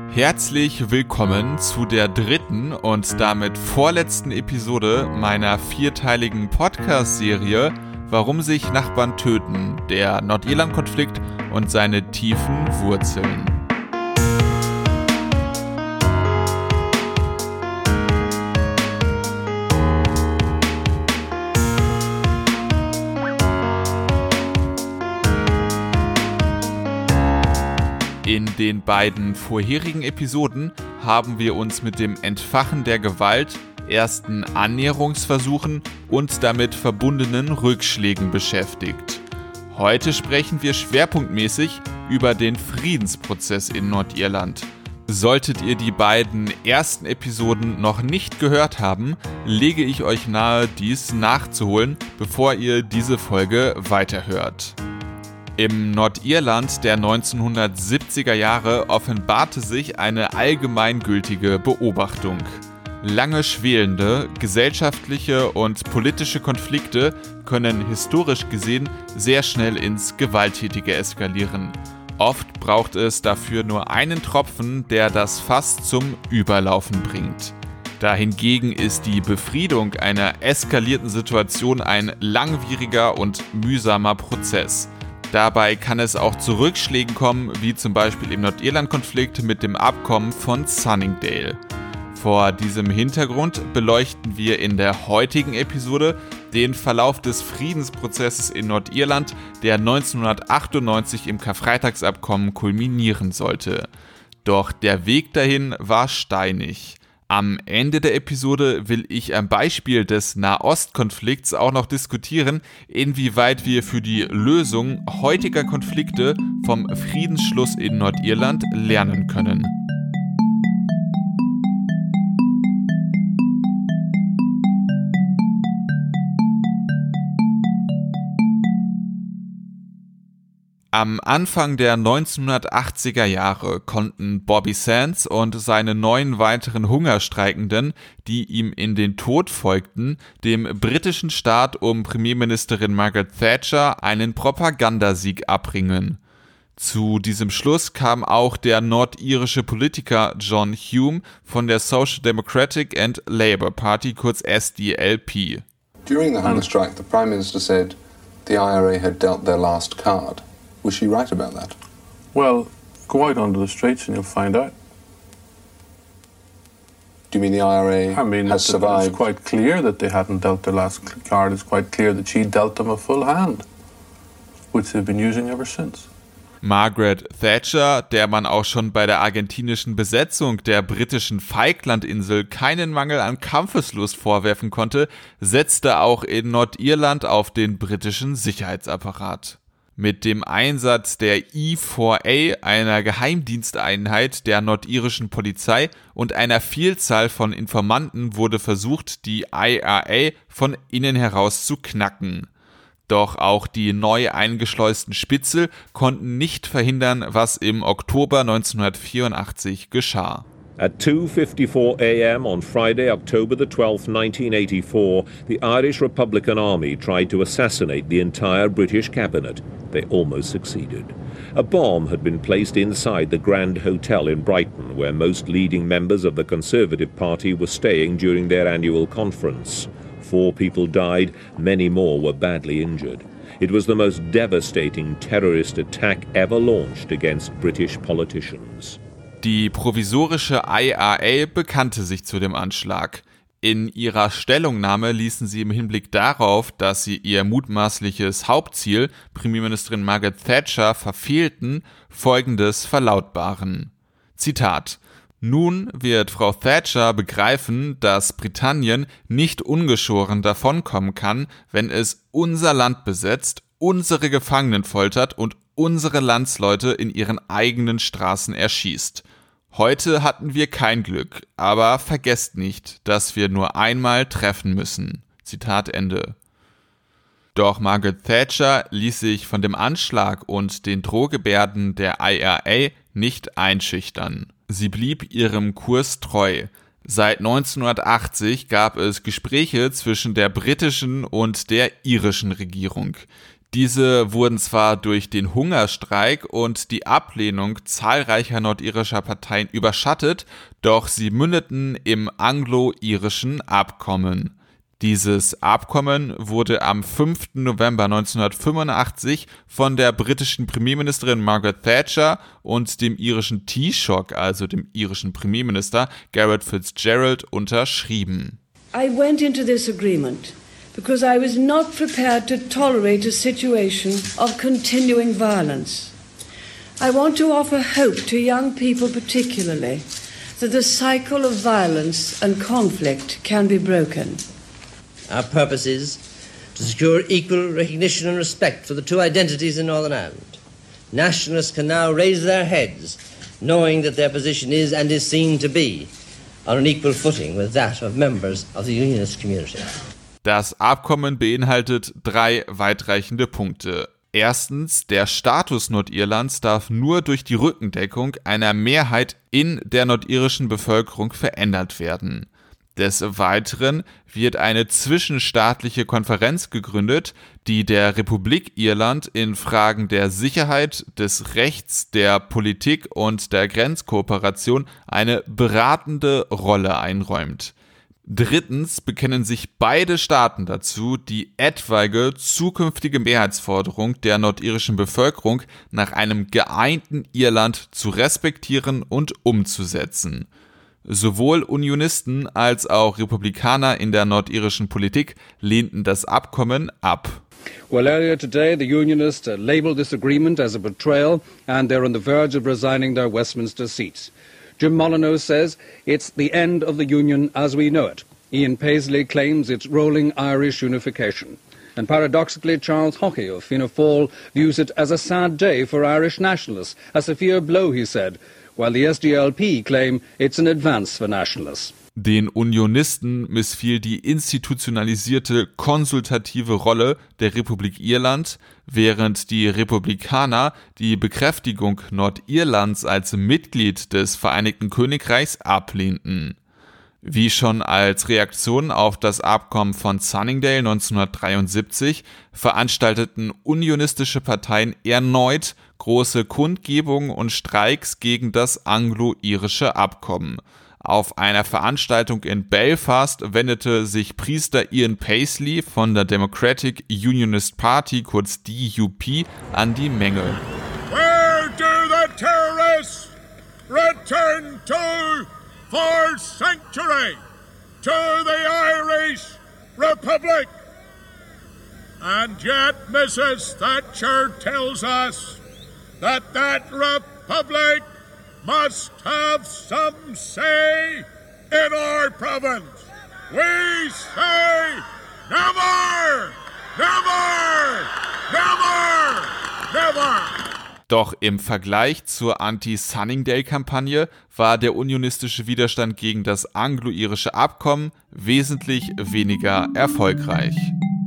Herzlich willkommen zu der dritten und damit vorletzten Episode meiner vierteiligen Podcast-Serie Warum sich Nachbarn töten, der Nordirland-Konflikt und seine tiefen Wurzeln. In den beiden vorherigen Episoden haben wir uns mit dem Entfachen der Gewalt, ersten Annäherungsversuchen und damit verbundenen Rückschlägen beschäftigt. Heute sprechen wir schwerpunktmäßig über den Friedensprozess in Nordirland. Solltet ihr die beiden ersten Episoden noch nicht gehört haben, lege ich euch nahe, dies nachzuholen, bevor ihr diese Folge weiterhört. Im Nordirland der 1970er Jahre offenbarte sich eine allgemeingültige Beobachtung. Lange schwelende gesellschaftliche und politische Konflikte können historisch gesehen sehr schnell ins Gewalttätige eskalieren. Oft braucht es dafür nur einen Tropfen, der das Fass zum Überlaufen bringt. Dahingegen ist die Befriedung einer eskalierten Situation ein langwieriger und mühsamer Prozess. Dabei kann es auch zu Rückschlägen kommen, wie zum Beispiel im Nordirland-Konflikt mit dem Abkommen von Sunningdale. Vor diesem Hintergrund beleuchten wir in der heutigen Episode den Verlauf des Friedensprozesses in Nordirland, der 1998 im Karfreitagsabkommen kulminieren sollte. Doch der Weg dahin war steinig. Am Ende der Episode will ich am Beispiel des Nahostkonflikts auch noch diskutieren, inwieweit wir für die Lösung heutiger Konflikte vom Friedensschluss in Nordirland lernen können. Am Anfang der 1980er Jahre konnten Bobby Sands und seine 9 weiteren Hungerstreikenden, die ihm in den Tod folgten, dem britischen Staat um Premierministerin Margaret Thatcher einen Propagandasieg abringen. Zu diesem Schluss kam auch der nordirische Politiker John Hume von der Social Democratic and Labour Party, kurz SDLP. During the hunger strike, the Prime Minister said the IRA had dealt their last card. Was she right about that? Well, go out onto the streets and you'll find out. Do you mean the IRA has survived? It's quite clear that they hadn't dealt their last card. It's quite clear that she dealt them a full hand, which they've been using ever since. Margaret Thatcher, der man auch schon bei der argentinischen Besetzung der britischen Falklandinsel keinen Mangel an Kampfeslust vorwerfen konnte, setzte auch in Nordirland auf den britischen Sicherheitsapparat. Mit dem Einsatz der E4A, einer Geheimdiensteinheit der nordirischen Polizei, und einer Vielzahl von Informanten wurde versucht, die IRA von innen heraus zu knacken. Doch auch die neu eingeschleusten Spitzel konnten nicht verhindern, was im Oktober 1984 geschah. At 2:54 a.m. on Friday, October the 12th, 1984, the Irish Republican Army tried to assassinate the entire British cabinet. They almost succeeded. A bomb had been placed inside the Grand Hotel in Brighton, where most leading members of the Conservative Party were staying during their annual conference. 4 people died, many more were badly injured. It was the most devastating terrorist attack ever launched against British politicians. Die provisorische IRA bekannte sich zu dem Anschlag. In ihrer Stellungnahme ließen sie im Hinblick darauf, dass sie ihr mutmaßliches Hauptziel, Premierministerin Margaret Thatcher, verfehlten, Folgendes verlautbaren. Zitat: Nun wird Frau Thatcher begreifen, dass Britannien nicht ungeschoren davonkommen kann, wenn es unser Land besetzt, unsere Gefangenen foltert und unsere Landsleute in ihren eigenen Straßen erschießt. Heute hatten wir kein Glück, aber vergesst nicht, dass wir nur einmal treffen müssen. Zitat Ende. Doch Margaret Thatcher ließ sich von dem Anschlag und den Drohgebärden der IRA nicht einschüchtern. Sie blieb ihrem Kurs treu. Seit 1980 gab es Gespräche zwischen der britischen und der irischen Regierung. Diese wurden zwar durch den Hungerstreik und die Ablehnung zahlreicher nordirischer Parteien überschattet, doch sie mündeten im anglo-irischen Abkommen. Dieses Abkommen wurde am 5. November 1985 von der britischen Premierministerin Margaret Thatcher und dem irischen Taoiseach, also dem irischen Premierminister Garret FitzGerald, unterschrieben. I went into this agreement because I was not prepared to tolerate a situation of continuing violence. I want to offer hope to young people particularly that the cycle of violence and conflict can be broken. Our purpose is to secure equal recognition and respect for the two identities in Northern Ireland. Nationalists can now raise their heads, knowing that their position is and is seen to be on an equal footing with that of members of the Unionist community. Das Abkommen beinhaltet 3 weitreichende Punkte. Erstens, der Status Nordirlands darf nur durch die Rückendeckung einer Mehrheit in der nordirischen Bevölkerung verändert werden. Des Weiteren wird eine zwischenstaatliche Konferenz gegründet, die der Republik Irland in Fragen der Sicherheit, des Rechts, der Politik und der Grenzkooperation eine beratende Rolle einräumt. Drittens bekennen sich beide Staaten dazu, die etwaige zukünftige Mehrheitsforderung der nordirischen Bevölkerung nach einem geeinten Irland zu respektieren und umzusetzen. Sowohl Unionisten als auch Republikaner in der nordirischen Politik lehnten das Abkommen ab. Well, earlier today, the Unionists labelled this agreement as a betrayal, and they're on the verge of resigning their Westminster seats. Jim Molyneux says it's the end of the Union as we know it. Ian Paisley claims it's rolling Irish unification. And paradoxically, Charles Hockey of Fianna Fáil views it as a sad day for Irish nationalists, a severe blow, he said, while the SDLP claim it's an advance for nationalists. Den Unionisten missfiel die institutionalisierte konsultative Rolle der Republik Irland, während die Republikaner die Bekräftigung Nordirlands als Mitglied des Vereinigten Königreichs ablehnten. Wie schon als Reaktion auf das Abkommen von Sunningdale 1973 veranstalteten unionistische Parteien erneut große Kundgebungen und Streiks gegen das anglo-irische Abkommen. Auf einer Veranstaltung in Belfast wendete sich Priester Ian Paisley von der Democratic Unionist Party, kurz DUP, an die Menge. Where do the terrorists return to for sanctuary? To the Irish Republic. And yet Mrs. Thatcher tells us that republic must have some say in our province. We say never, never, never, never. Doch im Vergleich zur Anti-Sunningdale-Kampagne war der unionistische Widerstand gegen das anglo-irische Abkommen wesentlich weniger erfolgreich.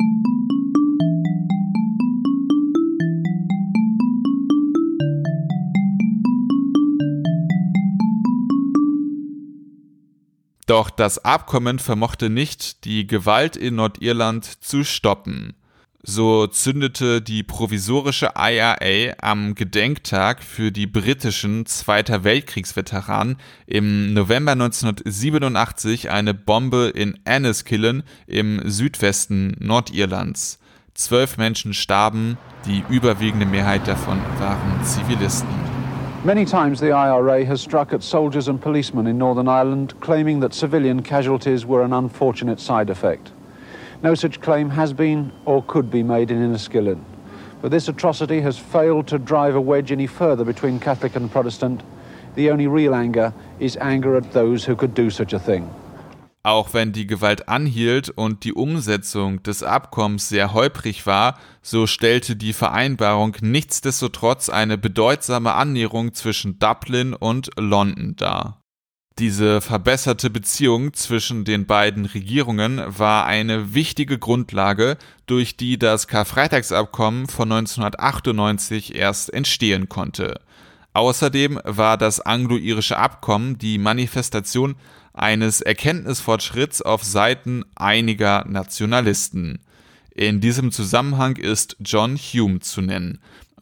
Doch das Abkommen vermochte nicht, die Gewalt in Nordirland zu stoppen. So zündete die provisorische IRA am Gedenktag für die britischen Zweiter Weltkriegsveteranen im November 1987 eine Bombe in Enniskillen im Südwesten Nordirlands. 12 Menschen starben, die überwiegende Mehrheit davon waren Zivilisten. Many times the IRA has struck at soldiers and policemen in Northern Ireland, claiming that civilian casualties were an unfortunate side effect. No such claim has been or could be made in Enniskillen. But this atrocity has failed to drive a wedge any further between Catholic and Protestant. The only real anger is anger at those who could do such a thing. Auch wenn die Gewalt anhielt und die Umsetzung des Abkommens sehr holprig war, so stellte die Vereinbarung nichtsdestotrotz eine bedeutsame Annäherung zwischen Dublin und London dar. Diese verbesserte Beziehung zwischen den beiden Regierungen war eine wichtige Grundlage, durch die das Karfreitagsabkommen von 1998 erst entstehen konnte. Außerdem war das anglo-irische Abkommen die Manifestation eines Erkenntnisfortschritts auf Seiten einiger Nationalisten. In diesem Zusammenhang ist John Hume zu nennen.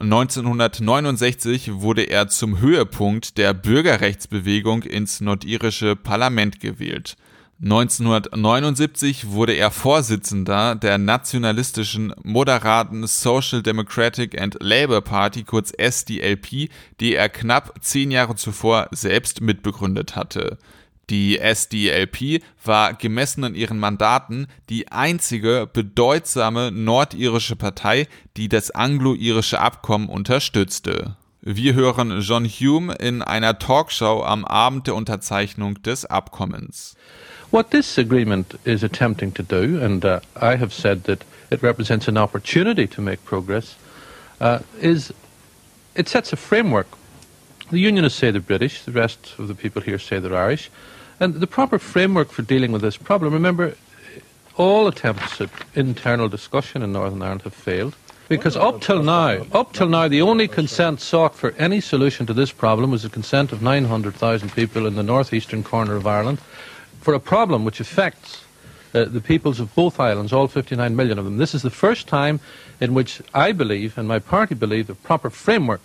1969 wurde er zum Höhepunkt der Bürgerrechtsbewegung ins nordirische Parlament gewählt. 1979 wurde er Vorsitzender der nationalistischen moderaten Social Democratic and Labour Party, kurz SDLP, die er knapp 10 Jahre zuvor selbst mitbegründet hatte. Die SDLP war gemessen an ihren Mandaten die einzige bedeutsame nordirische Partei, die das anglo-irische Abkommen unterstützte. Wir hören John Hume in einer Talkshow am Abend der Unterzeichnung des Abkommens. What this agreement is attempting to do, and I have said that it represents an opportunity to make progress, is it sets a framework. The Unionists say they're British, the rest of the people here say they're Irish, and the proper framework for dealing with this problem, remember, all attempts at internal discussion in Northern Ireland have failed. Because up till now, the only consent sought for any solution to this problem was the consent of 900,000 people in the northeastern corner of Ireland for a problem which affects the peoples of both islands, all 59 million of them. This is the first time in which I believe, and my party believe, the proper framework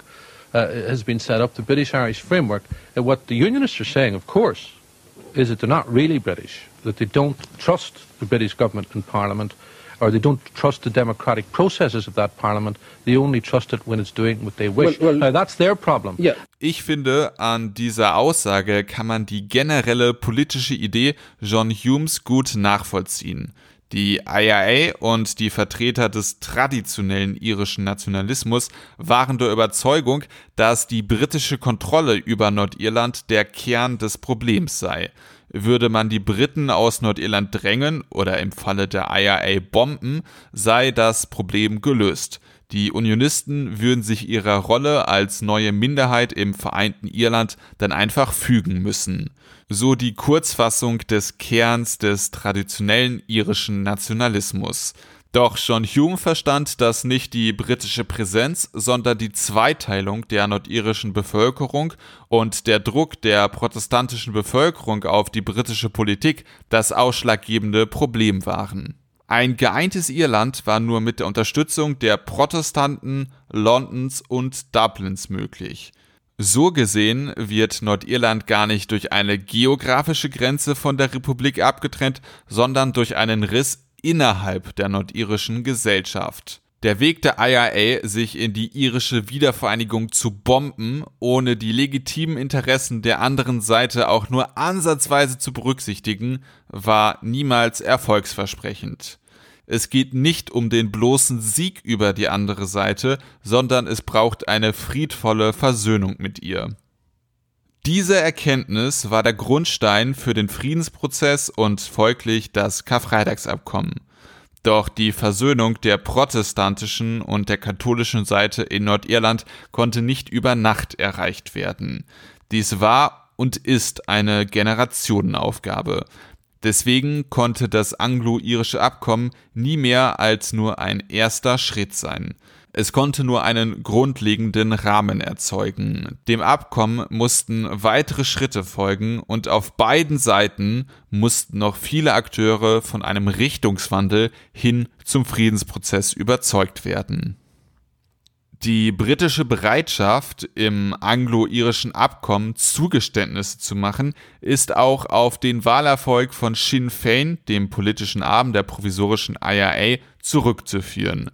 has been set up, the British-Irish framework. And what the Unionists are saying, of course, is that they're not really British, that they don't trust the British government and Parliament, or they don't trust the democratic processes of that Parliament. They only trust it when it's doing what they wish. Now, that's their problem. Yeah. Ich finde, an dieser Aussage kann man die generelle politische Idee John Humes gut nachvollziehen. Die IRA und die Vertreter des traditionellen irischen Nationalismus waren der Überzeugung, dass die britische Kontrolle über Nordirland der Kern des Problems sei. Würde man die Briten aus Nordirland drängen oder im Falle der IRA bomben, sei das Problem gelöst. Die Unionisten würden sich ihrer Rolle als neue Minderheit im vereinten Irland dann einfach fügen müssen. So die Kurzfassung des Kerns des traditionellen irischen Nationalismus. Doch John Hume verstand, dass nicht die britische Präsenz, sondern die Zweiteilung der nordirischen Bevölkerung und der Druck der protestantischen Bevölkerung auf die britische Politik das ausschlaggebende Problem waren. Ein geeintes Irland war nur mit der Unterstützung der Protestanten, Londons und Dublins möglich. So gesehen wird Nordirland gar nicht durch eine geografische Grenze von der Republik abgetrennt, sondern durch einen Riss innerhalb der nordirischen Gesellschaft. Der Weg der IRA, sich in die irische Wiedervereinigung zu bomben, ohne die legitimen Interessen der anderen Seite auch nur ansatzweise zu berücksichtigen, war niemals erfolgsversprechend. Es geht nicht um den bloßen Sieg über die andere Seite, sondern es braucht eine friedvolle Versöhnung mit ihr. Diese Erkenntnis war der Grundstein für den Friedensprozess und folglich das Karfreitagsabkommen. Doch die Versöhnung der protestantischen und der katholischen Seite in Nordirland konnte nicht über Nacht erreicht werden. Dies war und ist eine Generationenaufgabe. Deswegen konnte das anglo-irische Abkommen nie mehr als nur ein erster Schritt sein. Es konnte nur einen grundlegenden Rahmen erzeugen. Dem Abkommen mussten weitere Schritte folgen und auf beiden Seiten mussten noch viele Akteure von einem Richtungswandel hin zum Friedensprozess überzeugt werden. Die britische Bereitschaft, im anglo-irischen Abkommen Zugeständnisse zu machen, ist auch auf den Wahlerfolg von Sinn Féin, dem politischen Arm der provisorischen IRA, zurückzuführen.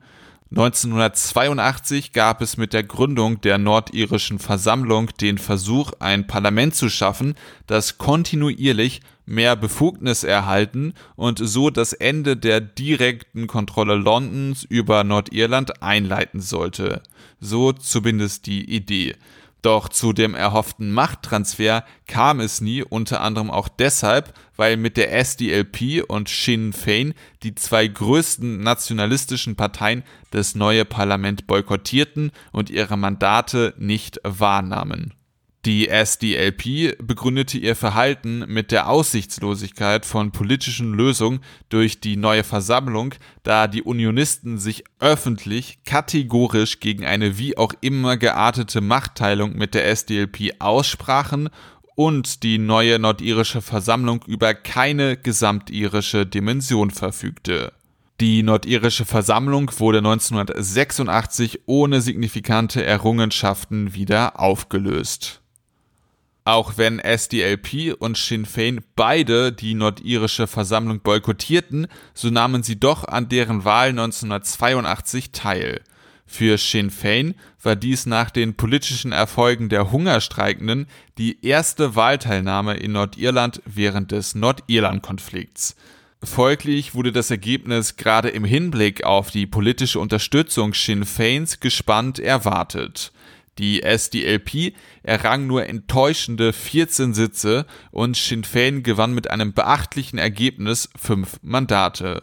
1982 gab es mit der Gründung der nordirischen Versammlung den Versuch, ein Parlament zu schaffen, das kontinuierlich mehr Befugnis erhalten und so das Ende der direkten Kontrolle Londons über Nordirland einleiten sollte. So zumindest die Idee. Doch zu dem erhofften Machttransfer kam es nie, unter anderem auch deshalb, weil mit der SDLP und Sinn Féin die zwei größten nationalistischen Parteien das neue Parlament boykottierten und ihre Mandate nicht wahrnahmen. Die SDLP begründete ihr Verhalten mit der Aussichtslosigkeit von politischen Lösungen durch die neue Versammlung, da die Unionisten sich öffentlich kategorisch gegen eine wie auch immer geartete Machtteilung mit der SDLP aussprachen und die neue nordirische Versammlung über keine gesamtirische Dimension verfügte. Die nordirische Versammlung wurde 1986 ohne signifikante Errungenschaften wieder aufgelöst. Auch wenn SDLP und Sinn Féin beide die nordirische Versammlung boykottierten, so nahmen sie doch an deren Wahl 1982 teil. Für Sinn Féin war dies nach den politischen Erfolgen der Hungerstreikenden die erste Wahlteilnahme in Nordirland während des Nordirland-Konflikts. Folglich wurde das Ergebnis gerade im Hinblick auf die politische Unterstützung Sinn Féins gespannt erwartet. Die SDLP errang nur enttäuschende 14 Sitze und Sinn Féin gewann mit einem beachtlichen Ergebnis 5 Mandate.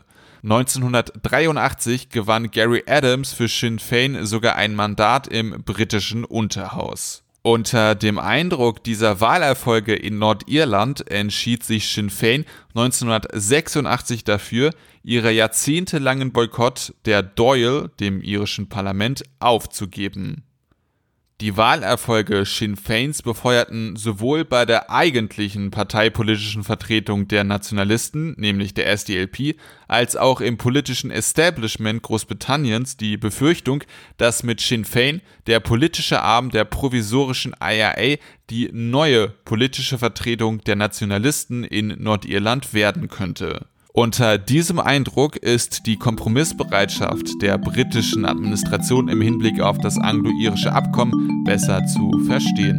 1983 gewann Gerry Adams für Sinn Féin sogar ein Mandat im britischen Unterhaus. Unter dem Eindruck dieser Wahlerfolge in Nordirland entschied sich Sinn Féin 1986 dafür, ihre jahrzehntelangen Boykott der Dáil, dem irischen Parlament, aufzugeben. Die Wahlerfolge Sinn Féins befeuerten sowohl bei der eigentlichen parteipolitischen Vertretung der Nationalisten, nämlich der SDLP, als auch im politischen Establishment Großbritanniens die Befürchtung, dass mit Sinn Féin der politische Arm der provisorischen IRA die neue politische Vertretung der Nationalisten in Nordirland werden könnte. Unter diesem Eindruck ist die Kompromissbereitschaft der britischen Administration im Hinblick auf das anglo-irische Abkommen besser zu verstehen.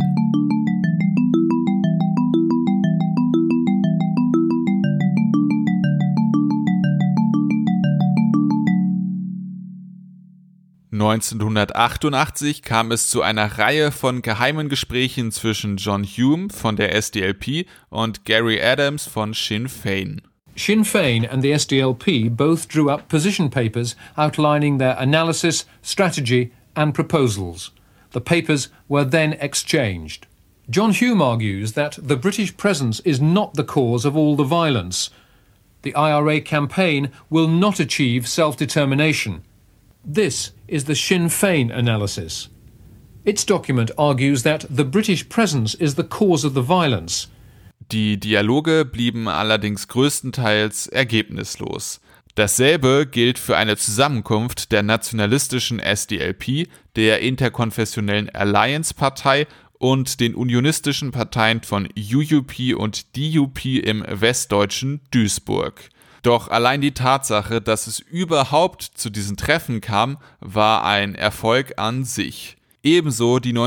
(1988) kam es zu einer Reihe von geheimen Gesprächen zwischen John Hume von der SDLP und Gerry Adams von Sinn Féin. Sinn Féin and the SDLP both drew up position papers outlining their analysis, strategy and proposals. The papers were then exchanged. John Hume argues that the British presence is not the cause of all the violence. The IRA campaign will not achieve self-determination. This is the Sinn Féin analysis. Its document argues that the British presence is the cause of the violence. Die Dialoge blieben allerdings größtenteils ergebnislos. Dasselbe gilt für eine Zusammenkunft der nationalistischen SDLP, der interkonfessionellen Alliance-Partei und den unionistischen Parteien von UUP und DUP im westdeutschen Duisburg. Doch allein die Tatsache, dass es überhaupt zu diesen Treffen kam, war ein Erfolg an sich. Ebenso die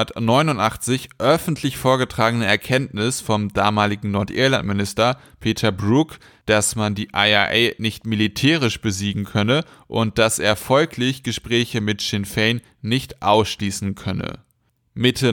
1989 öffentlich vorgetragene Erkenntnis vom damaligen Nordirlandminister Peter Brooke, dass man die IRA nicht militärisch besiegen könne und dass er folglich Gespräche mit Sinn Féin nicht ausschließen könne. Mitte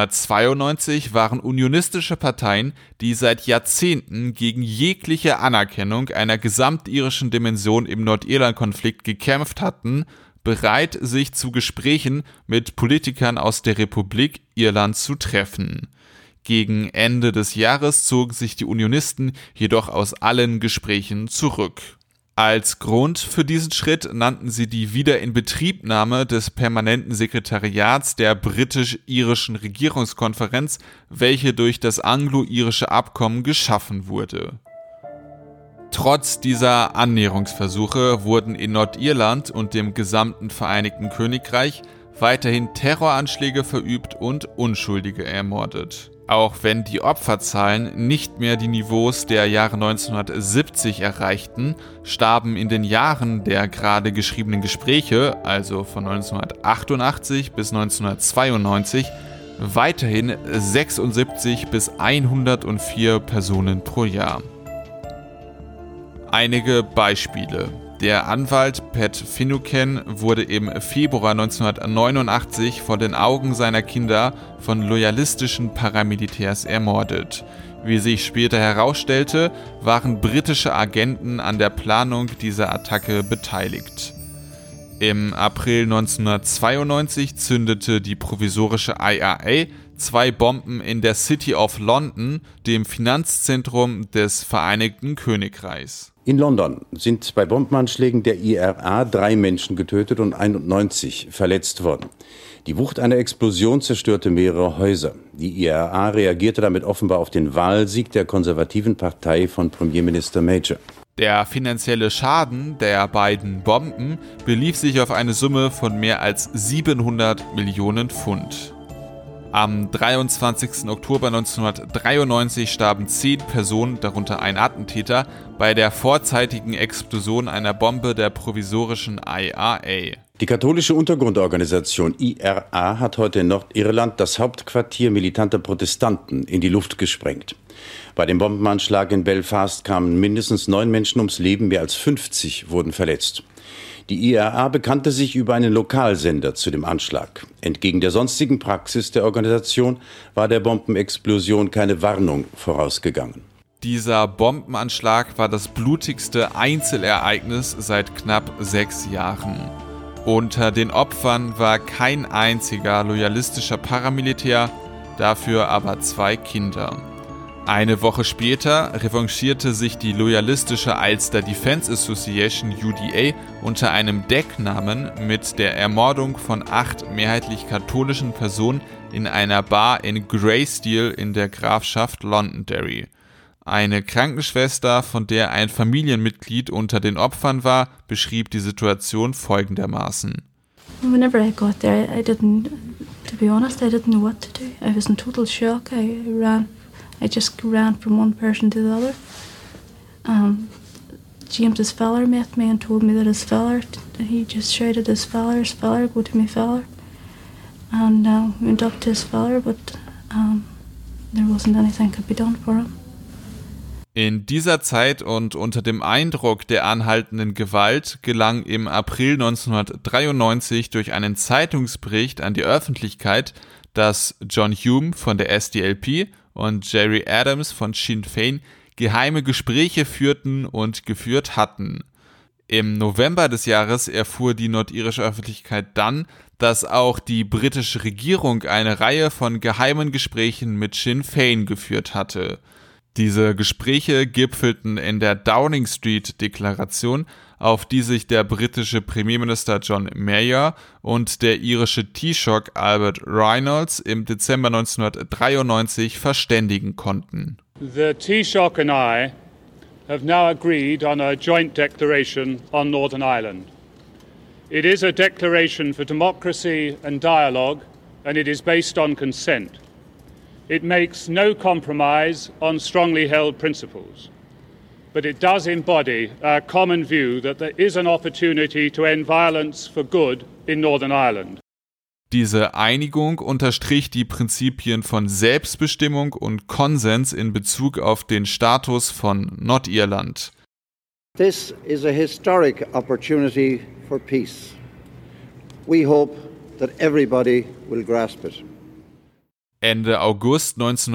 1992 waren unionistische Parteien, die seit Jahrzehnten gegen jegliche Anerkennung einer gesamtirischen Dimension im Nordirland-Konflikt gekämpft hatten, bereit, sich zu Gesprächen mit Politikern aus der Republik Irland zu treffen. Gegen Ende des Jahres zogen sich die Unionisten jedoch aus allen Gesprächen zurück. Als Grund für diesen Schritt nannten sie die Wiederinbetriebnahme des permanenten Sekretariats der britisch-irischen Regierungskonferenz, welche durch das anglo-irische Abkommen geschaffen wurde. Trotz dieser Annäherungsversuche wurden in Nordirland und dem gesamten Vereinigten Königreich weiterhin Terroranschläge verübt und Unschuldige ermordet. Auch wenn die Opferzahlen nicht mehr die Niveaus der Jahre 1970 erreichten, starben in den Jahren der gerade geschriebenen Gespräche, also von 1988 bis 1992, weiterhin 76 bis 104 Personen pro Jahr. Einige Beispiele. Der Anwalt Pat Finucane wurde im Februar 1989 vor den Augen seiner Kinder von loyalistischen Paramilitärs ermordet. Wie sich später herausstellte, waren britische Agenten an der Planung dieser Attacke beteiligt. Im April 1992 zündete die provisorische IRA 2 Bomben in der City of London, dem Finanzzentrum des Vereinigten Königreichs. In London sind bei Bombenanschlägen der IRA 3 Menschen getötet und 91 verletzt worden. Die Wucht einer Explosion zerstörte mehrere Häuser. Die IRA reagierte damit offenbar auf den Wahlsieg der konservativen Partei von Premierminister Major. Der finanzielle Schaden der beiden Bomben belief sich auf eine Summe von mehr als 700 Millionen Pfund. Am 23. Oktober 1993 starben 10 Personen, darunter ein Attentäter, bei der vorzeitigen Explosion einer Bombe der provisorischen IRA. Die katholische Untergrundorganisation IRA hat heute in Nordirland das Hauptquartier militanter Protestanten in die Luft gesprengt. Bei dem Bombenanschlag in Belfast kamen mindestens 9 Menschen ums Leben, mehr als 50 wurden verletzt. Die IRA bekannte sich über einen Lokalsender zu dem Anschlag. Entgegen der sonstigen Praxis der Organisation war der Bombenexplosion keine Warnung vorausgegangen. Dieser Bombenanschlag war das blutigste Einzelereignis seit knapp 6 Jahren. Unter den Opfern war kein einziger loyalistischer Paramilitär, dafür aber 2 Kinder. Eine Woche später revanchierte sich die loyalistische Ulster Defense Association UDA unter einem Decknamen mit der Ermordung von 8 mehrheitlich katholischen Personen in einer Bar in Greysteel in der Grafschaft Londonderry. Eine Krankenschwester, von der ein Familienmitglied unter den Opfern war, beschrieb die Situation folgendermaßen. Whenever I got there, to be honest, I didn't know what to do. I was in total shock. I just ran from one person to the other. James's feller met me and told me that his feller, he just shouted his feller, go to me feller. And went up to his feller, but there wasn't anything could be done for him. In dieser Zeit und unter dem Eindruck der anhaltenden Gewalt gelang im April 1993 durch einen Zeitungsbericht an die Öffentlichkeit, dass John Hume von der SDLP und Gerry Adams von Sinn Féin geheime Gespräche führten und geführt hatten. Im November des Jahres erfuhr die nordirische Öffentlichkeit dann, dass auch die britische Regierung eine Reihe von geheimen Gesprächen mit Sinn Féin geführt hatte. Diese Gespräche gipfelten in der Downing Street-Deklaration, auf die sich der britische Premierminister John Major und der irische Taoiseach Albert Reynolds im Dezember 1993 verständigen konnten. The Taoiseach and I have now agreed on a joint declaration on Northern Ireland. It is a declaration for democracy and dialogue, and it is based on consent. It makes no compromise on strongly held principles, but it does embody our common view that there is an opportunity to end violence for good in Northern Ireland. Diese Einigung unterstrich die Prinzipien von Selbstbestimmung und Konsens in Bezug auf den Status von Nordirland. This is a historic opportunity for peace. We hope that everybody will grasp it. Ende August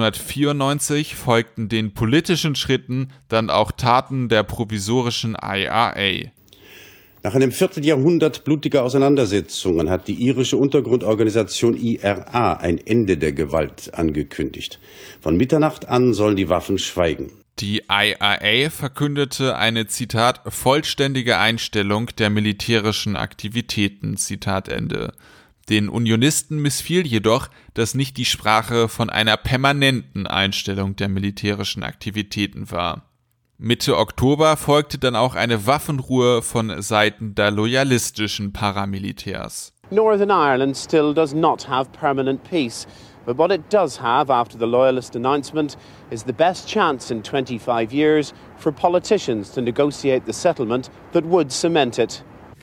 1994 folgten den politischen Schritten dann auch Taten der provisorischen IRA. Nach einem Vierteljahrhundert blutiger Auseinandersetzungen hat die irische Untergrundorganisation IRA ein Ende der Gewalt angekündigt. Von Mitternacht an sollen die Waffen schweigen. Die IRA verkündete eine, Zitat, vollständige Einstellung der militärischen Aktivitäten, Zitat Ende. Den Unionisten missfiel jedoch, dass nicht die Sprache von einer permanenten Einstellung der militärischen Aktivitäten war. Mitte Oktober folgte dann auch eine Waffenruhe von Seiten der loyalistischen Paramilitärs. Northern Ireland still does not have permanent peace, but what it does have after the loyalist announcement is the best chance in 25 years for politicians to negotiate the settlement that would cement it.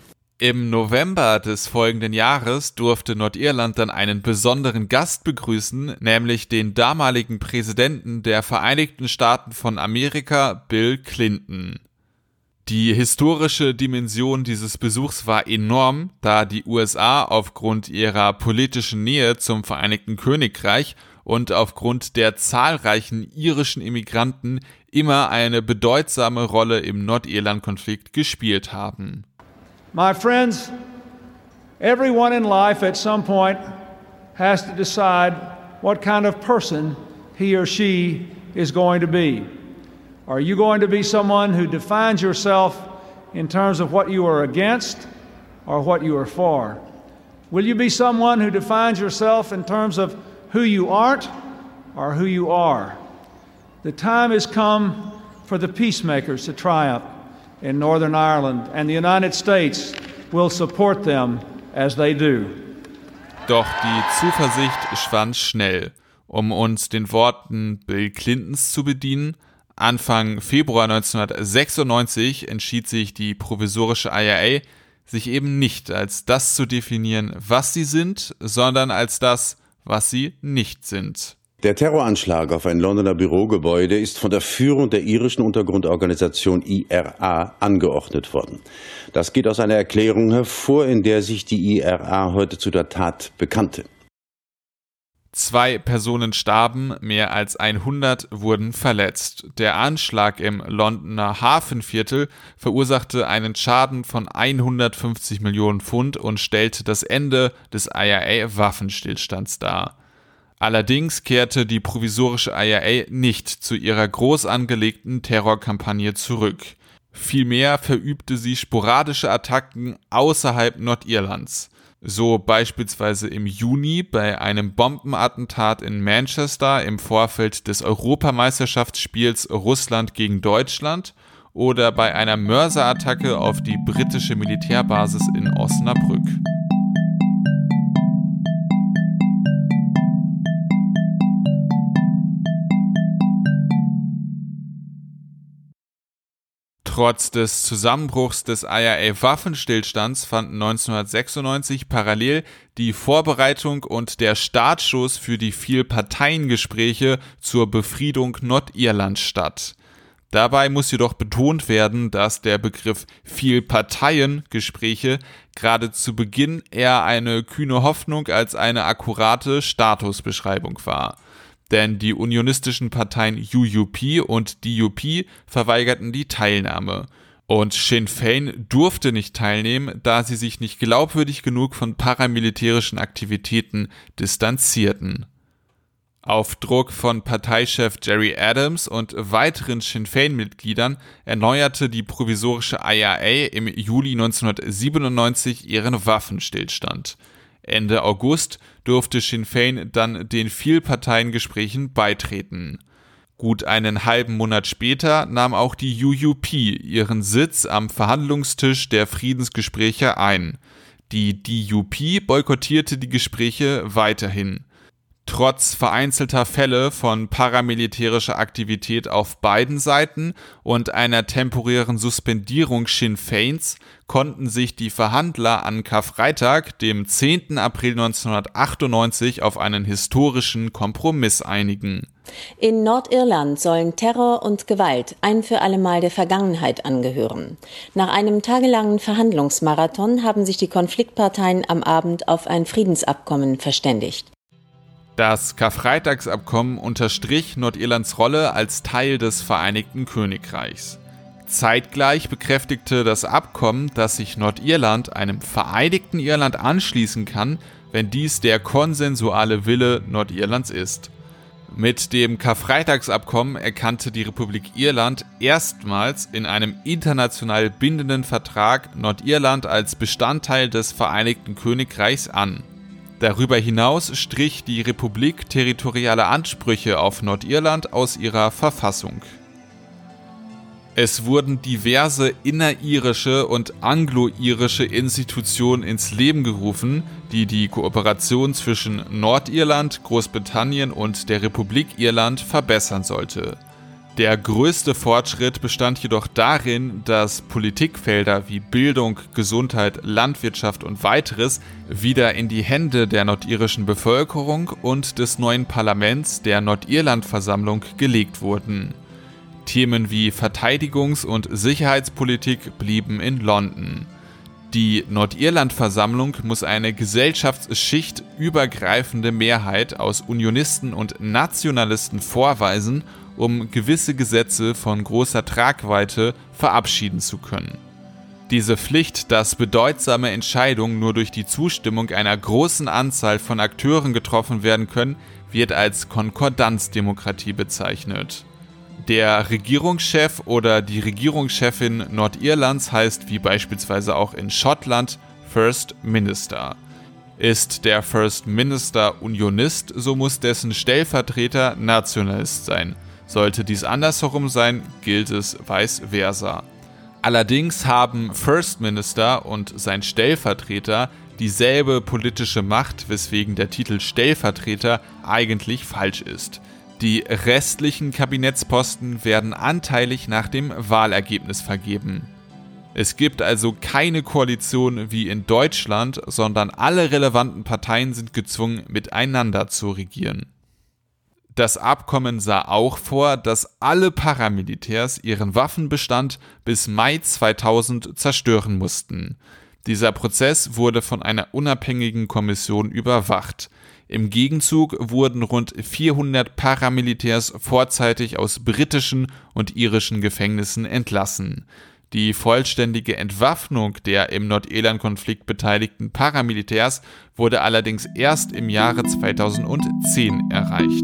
Im November des folgenden Jahres durfte Nordirland dann einen besonderen Gast begrüßen, nämlich den damaligen Präsidenten der Vereinigten Staaten von Amerika, Bill Clinton. Die historische Dimension dieses Besuchs war enorm, da die USA aufgrund ihrer politischen Nähe zum Vereinigten Königreich und aufgrund der zahlreichen irischen Immigranten immer eine bedeutsame Rolle im Nordirland-Konflikt gespielt haben. My friends, everyone in life at some point has to decide what kind of person he or she is going to be. Are you going to be someone who defines yourself in terms of what you are against or what you are for? Will you be someone who defines yourself in terms of who you aren't or who you are? The time has come for the peacemakers to triumph. in Northern Ireland, and the United States will support them as they do. Doch die Zuversicht schwand schnell. Um uns den Worten Bill Clintons zu bedienen: Anfang Februar 1996 entschied sich die provisorische IRA, sich eben nicht als das zu definieren, was sie sind, sondern als das, was sie nicht sind. Der Terroranschlag auf ein Londoner Bürogebäude ist von der Führung der irischen Untergrundorganisation IRA angeordnet worden. Das geht aus einer Erklärung hervor, in der sich die IRA heute zu der Tat bekannte. 2 Personen starben, mehr als 100 wurden verletzt. Der Anschlag im Londoner Hafenviertel verursachte einen Schaden von 150 Millionen Pfund und stellte das Ende des IRA-Waffenstillstands dar. Allerdings kehrte die provisorische IRA nicht zu ihrer groß angelegten Terrorkampagne zurück. Vielmehr verübte sie sporadische Attacken außerhalb Nordirlands. So beispielsweise im Juni bei einem Bombenattentat in Manchester im Vorfeld des Europameisterschaftsspiels Russland gegen Deutschland oder bei einer Mörserattacke auf die britische Militärbasis in Osnabrück. Trotz des Zusammenbruchs des IRA-Waffenstillstands fanden 1996 parallel die Vorbereitung und der Startschuss für die Vielparteiengespräche zur Befriedung Nordirlands statt. Dabei muss jedoch betont werden, dass der Begriff Vielparteiengespräche gerade zu Beginn eher eine kühne Hoffnung als eine akkurate Statusbeschreibung war. Denn die unionistischen Parteien UUP und DUP verweigerten die Teilnahme. Und Sinn Féin durfte nicht teilnehmen, da sie sich nicht glaubwürdig genug von paramilitärischen Aktivitäten distanzierten. Auf Druck von Parteichef Gerry Adams und weiteren Sinn Féin-Mitgliedern erneuerte die provisorische IRA im Juli 1997 ihren Waffenstillstand. Ende August durfte Sinn Féin dann den Vielparteiengesprächen beitreten. Gut einen halben Monat später nahm auch die UUP ihren Sitz am Verhandlungstisch der Friedensgespräche ein. Die DUP boykottierte die Gespräche weiterhin. Trotz vereinzelter Fälle von paramilitärischer Aktivität auf beiden Seiten und einer temporären Suspendierung Sinn Féins konnten sich die Verhandler an Karfreitag, dem 10. April 1998, auf einen historischen Kompromiss einigen. In Nordirland sollen Terror und Gewalt ein für allemal der Vergangenheit angehören. Nach einem tagelangen Verhandlungsmarathon haben sich die Konfliktparteien am Abend auf ein Friedensabkommen verständigt. Das Karfreitagsabkommen unterstrich Nordirlands Rolle als Teil des Vereinigten Königreichs. Zeitgleich bekräftigte das Abkommen, dass sich Nordirland einem vereinigten Irland anschließen kann, wenn dies der konsensuale Wille Nordirlands ist. Mit dem Karfreitagsabkommen erkannte die Republik Irland erstmals in einem international bindenden Vertrag Nordirland als Bestandteil des Vereinigten Königreichs an. Darüber hinaus strich die Republik territoriale Ansprüche auf Nordirland aus ihrer Verfassung. Es wurden diverse innerirische und anglo-irische Institutionen ins Leben gerufen, die die Kooperation zwischen Nordirland, Großbritannien und der Republik Irland verbessern sollte. Der größte Fortschritt bestand jedoch darin, dass Politikfelder wie Bildung, Gesundheit, Landwirtschaft und weiteres wieder in die Hände der nordirischen Bevölkerung und des neuen Parlaments der Nordirland-Versammlung gelegt wurden. Themen wie Verteidigungs- und Sicherheitspolitik blieben in London. Die Nordirland-Versammlung muss eine Gesellschaftsschicht übergreifende Mehrheit aus Unionisten und Nationalisten vorweisen, um gewisse Gesetze von großer Tragweite verabschieden zu können. Diese Pflicht, dass bedeutsame Entscheidungen nur durch die Zustimmung einer großen Anzahl von Akteuren getroffen werden können, wird als Konkordanzdemokratie bezeichnet. Der Regierungschef oder die Regierungschefin Nordirlands heißt wie beispielsweise auch in Schottland First Minister. Ist der First Minister Unionist, so muss dessen Stellvertreter Nationalist sein. Sollte dies andersherum sein, gilt es vice versa. Allerdings haben First Minister und sein Stellvertreter dieselbe politische Macht, weswegen der Titel Stellvertreter eigentlich falsch ist. Die restlichen Kabinettsposten werden anteilig nach dem Wahlergebnis vergeben. Es gibt also keine Koalition wie in Deutschland, sondern alle relevanten Parteien sind gezwungen, miteinander zu regieren. Das Abkommen sah auch vor, dass alle Paramilitärs ihren Waffenbestand bis Mai 2000 zerstören mussten. Dieser Prozess wurde von einer unabhängigen Kommission überwacht. Im Gegenzug wurden rund 400 Paramilitärs vorzeitig aus britischen und irischen Gefängnissen entlassen. Die vollständige Entwaffnung der im Nordirland-Konflikt beteiligten Paramilitärs wurde allerdings erst im Jahre 2010 erreicht.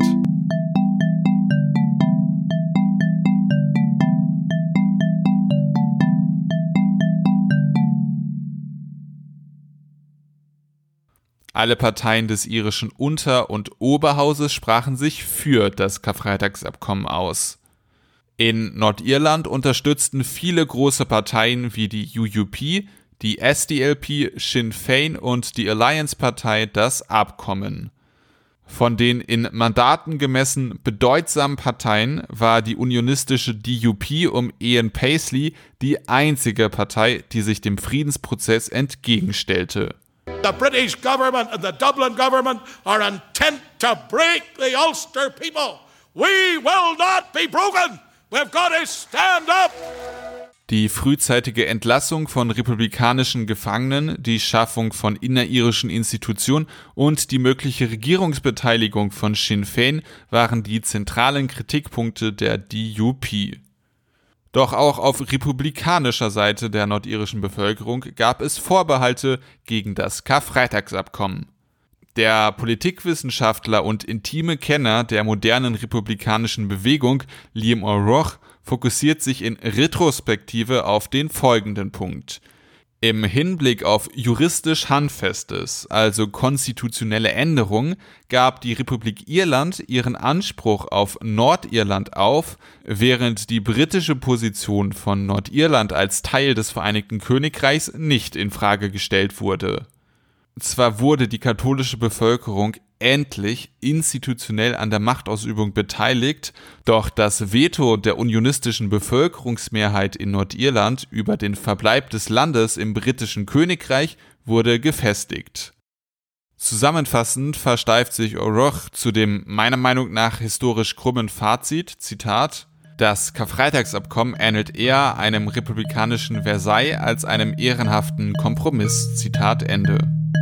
Alle Parteien des irischen Unter- und Oberhauses sprachen sich für das Karfreitagsabkommen aus. In Nordirland unterstützten viele große Parteien wie die UUP, die SDLP, Sinn Féin und die Alliance-Partei das Abkommen. Von den in Mandaten gemessen bedeutsamen Parteien war die unionistische DUP um Ian Paisley die einzige Partei, die sich dem Friedensprozess entgegenstellte. The British government and the Dublin government are intent to break the Ulster people. We will not be broken. We've got to stand up. Die frühzeitige Entlassung von republikanischen Gefangenen, die Schaffung von inneririschen Institutionen und die mögliche Regierungsbeteiligung von Sinn Féin waren die zentralen Kritikpunkte der DUP. Doch auch auf republikanischer Seite der nordirischen Bevölkerung gab es Vorbehalte gegen das Karfreitagsabkommen. Der Politikwissenschaftler und intime Kenner der modernen republikanischen Bewegung, Liam O'Rourke, fokussiert sich in Retrospektive auf den folgenden Punkt. Im Hinblick auf juristisch Handfestes, also konstitutionelle Änderungen, gab die Republik Irland ihren Anspruch auf Nordirland auf, während die britische Position von Nordirland als Teil des Vereinigten Königreichs nicht in Frage gestellt wurde. Zwar wurde die katholische Bevölkerung endlich institutionell an der Machtausübung beteiligt, doch das Veto der unionistischen Bevölkerungsmehrheit in Nordirland über den Verbleib des Landes im britischen Königreich wurde gefestigt. Zusammenfassend versteift sich O'Rourke zu dem meiner Meinung nach historisch krummen Fazit, Zitat: Das Karfreitagsabkommen ähnelt eher einem republikanischen Versailles als einem ehrenhaften Kompromiss, Zitat Ende.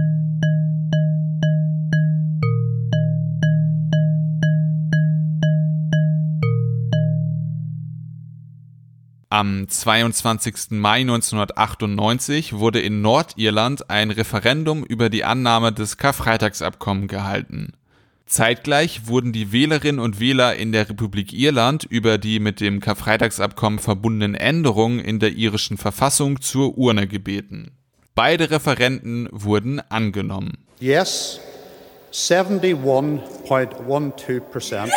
Am 22. Mai 1998 wurde in Nordirland ein Referendum über die Annahme des Karfreitagsabkommens gehalten. Zeitgleich wurden die Wählerinnen und Wähler in der Republik Irland über die mit dem Karfreitagsabkommen verbundenen Änderungen in der irischen Verfassung zur Urne gebeten. Beide Referenden wurden angenommen. Yes, 71.12%.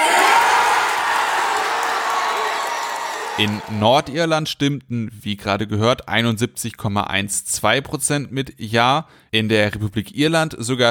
In Nordirland stimmten, wie gerade gehört, 71,12% mit Ja, in der Republik Irland sogar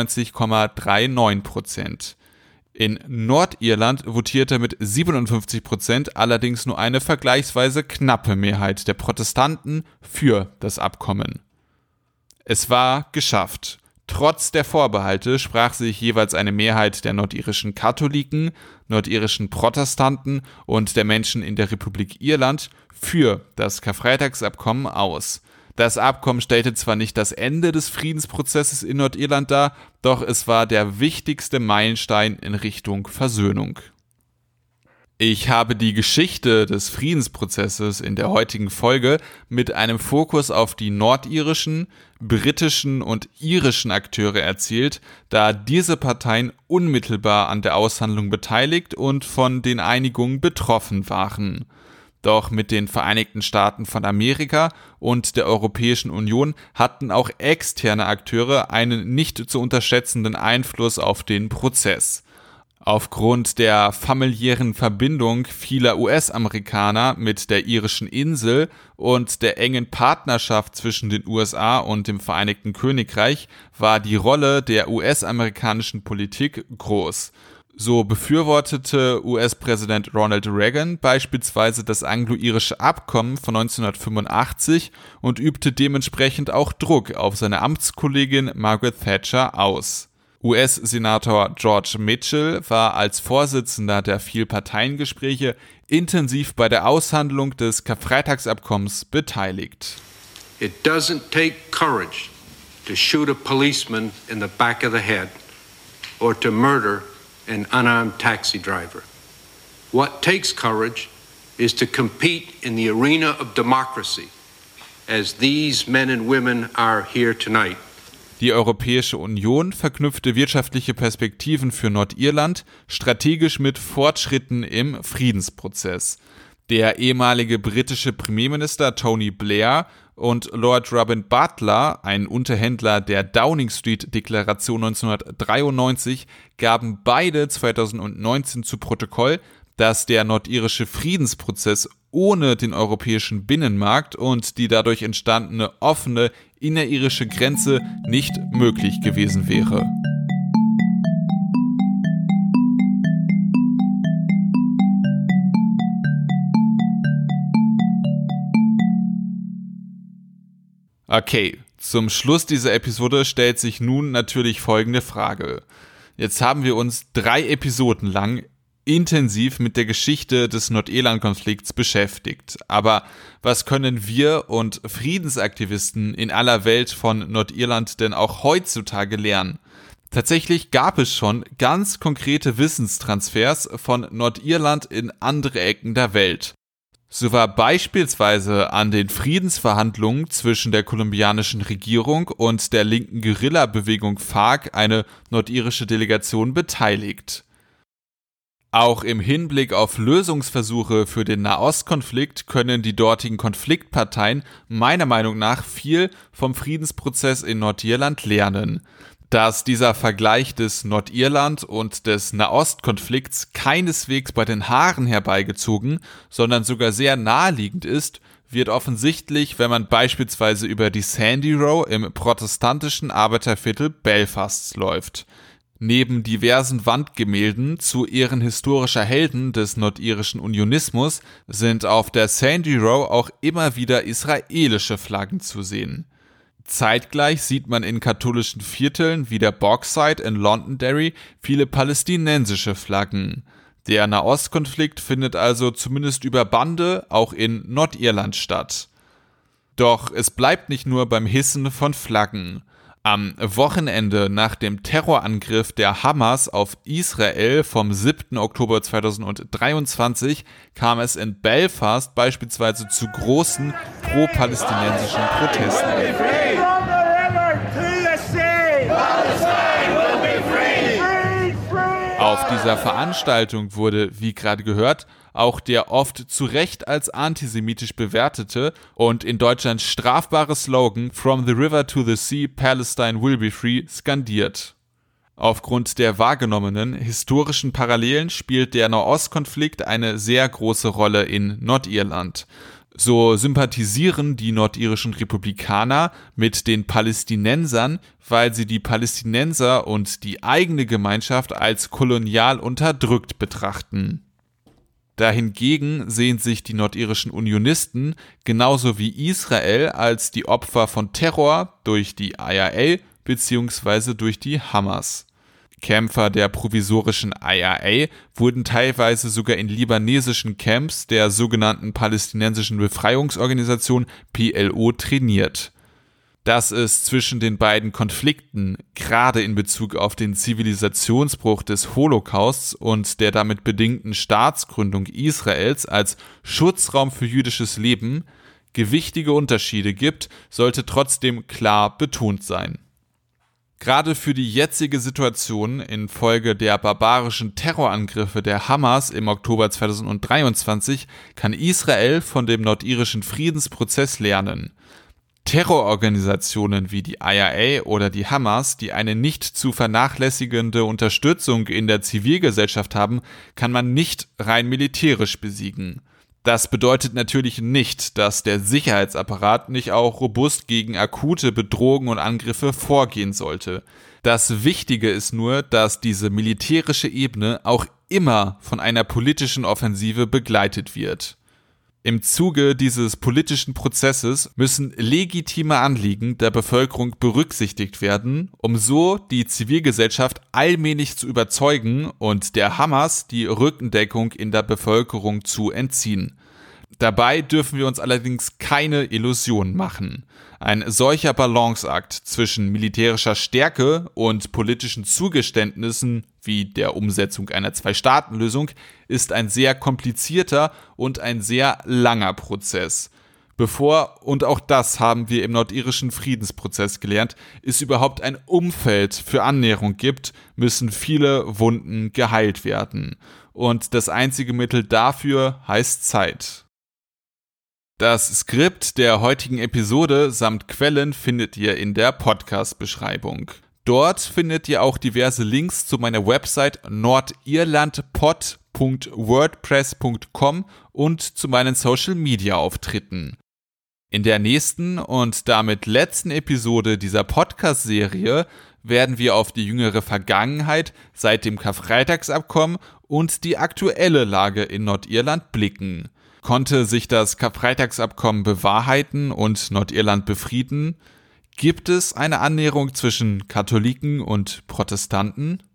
94,39%. In Nordirland votierte mit 57% allerdings nur eine vergleichsweise knappe Mehrheit der Protestanten für das Abkommen. Es war geschafft. Trotz der Vorbehalte sprach sich jeweils eine Mehrheit der nordirischen Katholiken, nordirischen Protestanten und der Menschen in der Republik Irland für das Karfreitagsabkommen aus. Das Abkommen stellte zwar nicht das Ende des Friedensprozesses in Nordirland dar, doch es war der wichtigste Meilenstein in Richtung Versöhnung. Ich habe die Geschichte des Friedensprozesses in der heutigen Folge mit einem Fokus auf die nordirischen, britischen und irischen Akteure erzählt, da diese Parteien unmittelbar an der Aushandlung beteiligt und von den Einigungen betroffen waren. Doch mit den Vereinigten Staaten von Amerika und der Europäischen Union hatten auch externe Akteure einen nicht zu unterschätzenden Einfluss auf den Prozess. Aufgrund der familiären Verbindung vieler US-Amerikaner mit der irischen Insel und der engen Partnerschaft zwischen den USA und dem Vereinigten Königreich war die Rolle der US-amerikanischen Politik groß. So befürwortete US-Präsident Ronald Reagan beispielsweise das anglo-irische Abkommen von 1985 und übte dementsprechend auch Druck auf seine Amtskollegin Margaret Thatcher aus. US-Senator George Mitchell war als Vorsitzender der Vielparteiengespräche intensiv bei der Aushandlung des Karfreitagsabkommens beteiligt. It doesn't take courage to shoot a policeman in the back of the head or to murder an unarmed taxi driver. What takes courage is to compete in the arena of democracy, as these men and women are here tonight. Die Europäische Union verknüpfte wirtschaftliche Perspektiven für Nordirland strategisch mit Fortschritten im Friedensprozess. Der ehemalige britische Premierminister Tony Blair und Lord Robin Butler, ein Unterhändler der Downing Street-Deklaration 1993, gaben beide 2019 zu Protokoll, dass der nordirische Friedensprozess ohne den europäischen Binnenmarkt und die dadurch entstandene offene innerirische Grenze nicht möglich gewesen wäre. Okay, zum Schluss dieser Episode stellt sich nun natürlich folgende Frage. Jetzt haben wir uns 3 Episoden lang intensiv mit der Geschichte des Nordirland-Konflikts beschäftigt. Aber was können wir und Friedensaktivisten in aller Welt von Nordirland denn auch heutzutage lernen? Tatsächlich gab es schon ganz konkrete Wissenstransfers von Nordirland in andere Ecken der Welt. So war beispielsweise an den Friedensverhandlungen zwischen der kolumbianischen Regierung und der linken Guerilla-Bewegung FARC eine nordirische Delegation beteiligt. Auch im Hinblick auf Lösungsversuche für den Nahostkonflikt können die dortigen Konfliktparteien meiner Meinung nach viel vom Friedensprozess in Nordirland lernen. Dass dieser Vergleich des Nordirland- und des Nahostkonflikts keineswegs bei den Haaren herbeigezogen, sondern sogar sehr naheliegend ist, wird offensichtlich, wenn man beispielsweise über die Sandy Row im protestantischen Arbeiterviertel Belfasts läuft. Neben diversen Wandgemälden zu Ehren historischer Helden des nordirischen Unionismus sind auf der Sandy Row auch immer wieder israelische Flaggen zu sehen. Zeitgleich sieht man in katholischen Vierteln wie der Bogside in Londonderry viele palästinensische Flaggen. Der Nahostkonflikt findet also zumindest über Bande auch in Nordirland statt. Doch es bleibt nicht nur beim Hissen von Flaggen. Am Wochenende nach dem Terrorangriff der Hamas auf Israel vom 7. Oktober 2023 kam es in Belfast beispielsweise zu großen pro-palästinensischen Protesten. Auf dieser Veranstaltung wurde, wie gerade gehört, auch der oft zu Recht als antisemitisch bewertete und in Deutschland strafbare Slogan "From the river to the sea, Palestine will be free" skandiert. Aufgrund der wahrgenommenen historischen Parallelen spielt der Nahostkonflikt eine sehr große Rolle in Nordirland. So sympathisieren die nordirischen Republikaner mit den Palästinensern, weil sie die Palästinenser und die eigene Gemeinschaft als kolonial unterdrückt betrachten. Dahingegen sehen sich die nordirischen Unionisten genauso wie Israel als die Opfer von Terror durch die IRA bzw. durch die Hamas. Kämpfer der provisorischen IRA wurden teilweise sogar in libanesischen Camps der sogenannten palästinensischen Befreiungsorganisation PLO trainiert. Dass es zwischen den beiden Konflikten, gerade in Bezug auf den Zivilisationsbruch des Holocausts und der damit bedingten Staatsgründung Israels als Schutzraum für jüdisches Leben, gewichtige Unterschiede gibt, sollte trotzdem klar betont sein. Gerade für die jetzige Situation infolge der barbarischen Terrorangriffe der Hamas im Oktober 2023 kann Israel von dem nordirischen Friedensprozess lernen. Terrororganisationen wie die IRA oder die Hamas, die eine nicht zu vernachlässigende Unterstützung in der Zivilgesellschaft haben, kann man nicht rein militärisch besiegen. Das bedeutet natürlich nicht, dass der Sicherheitsapparat nicht auch robust gegen akute Bedrohungen und Angriffe vorgehen sollte. Das Wichtige ist nur, dass diese militärische Ebene auch immer von einer politischen Offensive begleitet wird. Im Zuge dieses politischen Prozesses müssen legitime Anliegen der Bevölkerung berücksichtigt werden, um so die Zivilgesellschaft allmählich zu überzeugen und der Hamas die Rückendeckung in der Bevölkerung zu entziehen. Dabei dürfen wir uns allerdings keine Illusionen machen. Ein solcher Balanceakt zwischen militärischer Stärke und politischen Zugeständnissen wie der Umsetzung einer Zwei-Staaten-Lösung ist ein sehr komplizierter und ein sehr langer Prozess. Bevor, und auch das haben wir im nordirischen Friedensprozess gelernt, es überhaupt ein Umfeld für Annäherung gibt, müssen viele Wunden geheilt werden. Und das einzige Mittel dafür heißt Zeit. Das Skript der heutigen Episode samt Quellen findet ihr in der Podcast-Beschreibung. Dort findet ihr auch diverse Links zu meiner Website nordirlandpod.wordpress.com und zu meinen Social-Media-Auftritten. In der nächsten und damit letzten Episode dieser Podcast-Serie werden wir auf die jüngere Vergangenheit seit dem Karfreitagsabkommen und die aktuelle Lage in Nordirland blicken. Konnte sich das Karfreitagsabkommen bewahrheiten und Nordirland befrieden? Gibt es eine Annäherung zwischen Katholiken und Protestanten?